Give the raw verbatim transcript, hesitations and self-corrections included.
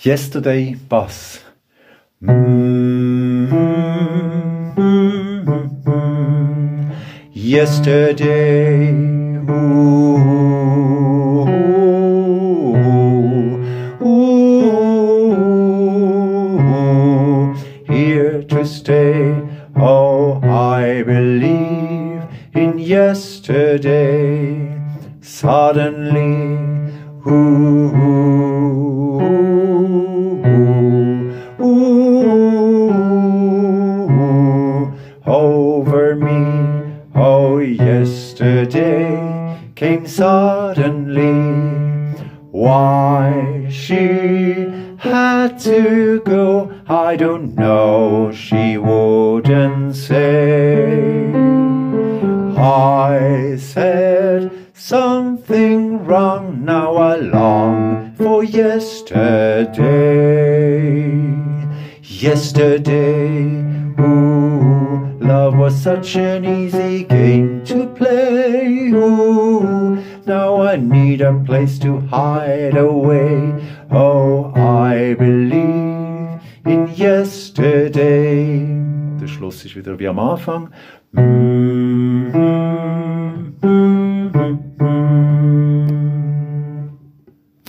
Yesterday Bass. Mm-hmm. Yesterday, ooh, ooh, ooh, here to stay. Oh, I believe in yesterday. Suddenly, ooh, ooh, ooh, ooh, over me. Oh, yesterday came suddenly. Why she had to go, I don't know, she wouldn't say. I said something wrong, now I long for yesterday. Yesterday, ooh, love was such an easy game to play. Ooh, now I need a place to hide away. Oh, I believe in yesterday. Der Schluss ist wieder wie am Anfang. Mm-hmm.